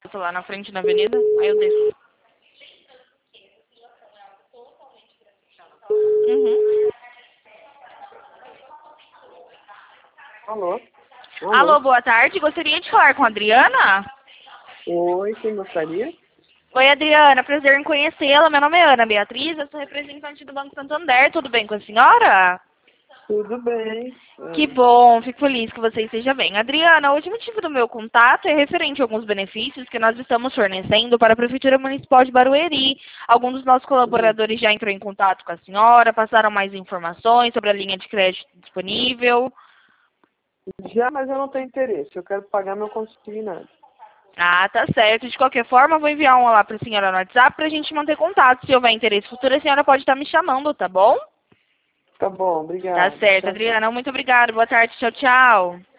tô lá na frente na avenida, aí eu desço. Uhum. Alô? Alô, boa tarde. Gostaria de falar com a Adriana? Oi, quem gostaria? Oi, Adriana. Prazer em conhecê-la. Meu nome é Ana Beatriz. Eu sou representante do Banco Santander. Tudo bem com a senhora? Tudo bem. Que bom. Fico feliz que você esteja bem. Adriana, o motivo do meu contato é referente a alguns benefícios que nós estamos fornecendo para a Prefeitura Municipal de Barueri. Alguns dos nossos colaboradores já entrou em contato com a senhora, passaram mais informações sobre a linha de crédito disponível. Já, mas eu não tenho interesse. Eu quero pagar meu consignado. Ah, tá certo. De qualquer forma, eu vou enviar um lá para a senhora no WhatsApp para a gente manter contato. Se houver interesse futuro, a senhora pode estar me chamando, tá bom? Tá bom, Tá obrigado. certo, Tchau, tchau. Adriana. Muito obrigada. Boa tarde. Tchau, tchau.